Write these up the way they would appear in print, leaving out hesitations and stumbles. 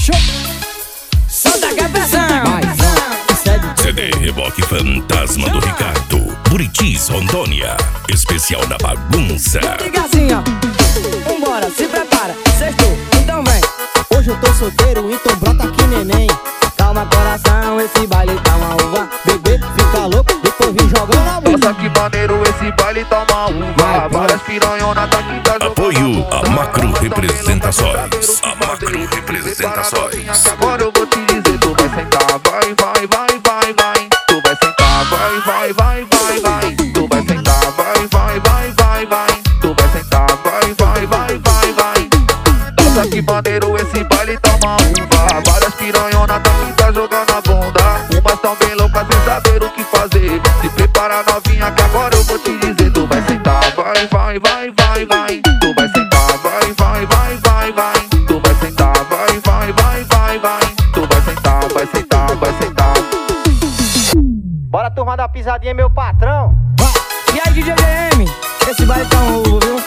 Solta a cabeção. CD Reboque Fantasma do Ricardo, Buritis, Rondônia. Especial da bagunça. Fica assim, ó. Vambora, se prepara, sextou, então vem. Hoje eu tô solteiro, então brota aqui, neném. Calma, coração, esse baile tá uma uva. Bebê, fica louco, depois vem jogando a bunda. Nossa, que maneiro, esse baile tá uma uva. Várias piranhonas tá aqui, tá jogando Apoio a a bunda. Macro Representações. A Macro Representações. Agora eu vou te dizer, tu vai sentar, vai, vai, vai, vai, vai. Tu vai sentar, vai, vai, vai, vai, vai. Tu vai sentar, vai, vai, vai, vai, vai. Tu vai sentar, vai, vai, vai, vai, vai. Nossa, que maneiro, esse baile tá uma uva. Várias piranhonas tá aqui, tá jogando a bunda. Umas tão bem loucas sem saber o que fazer. Se prepara, novinha, que agora eu vou te dizer. Tu vai sentar, vai, vai, vai, vai, vai. Tu vai sentar, vai, vai, vai, vai, vai. Tu vai sentar, vai, vai, vai, vai, vai. Tu vai sentar, vai sentar, vai sentar. Bora, turma da pisadinha, meu patrão. E aí, DJ GM, esse baile tá um ovo, viu?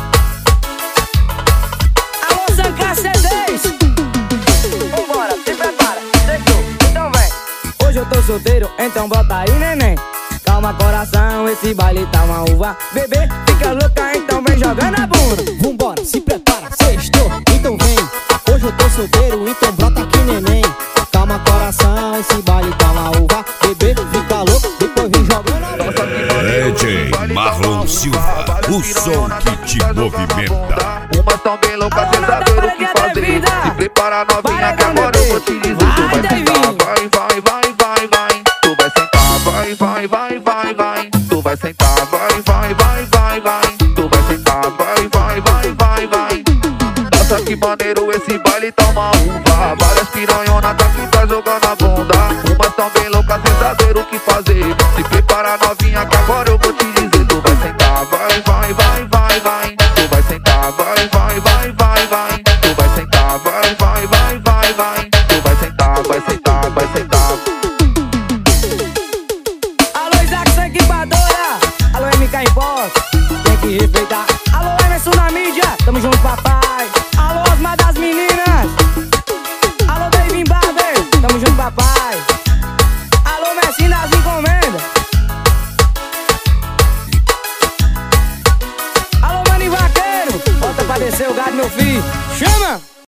Alô, Zancar CDs. Vambora, se prepara, sextou, então vem. Hoje eu tô solteiro, então bota aí, neném. Calma, coração, esse baile tá uma uva. Bebê, fica louca, então vem jogando a bunda. Vambora, se prepara, sextou, então vem. Hoje eu tô solteiro, então brota aqui, neném. Calma, coração, esse baile tá uma uva. Bebê, fica louco, depois vem jogando a bunda. DJ Marlon Silva, o som que te movimenta. Umas tão bem loucas sem saber o que fazer. Se prepara, novinha, que agora eu vou te dizer. Tu vai sentar, vai, vai, vai, vai, vai. Tu vai sentar, vai, vai, vai, vai, vai. Tu vai sentar, vai, vai, vai, vai, vai. Tu vai sentar, vai, vai, vai, vai, vai. Nossa, que maneiro, esse baile tá uma uva. Várias piranhonas tá aqui, tá jogando a bunda. Umas tão bem loucas sem saber o que fazer. Se prepara, novinha, que agora eu vou te dizer. Tu vai sentar, vai, vai, vai.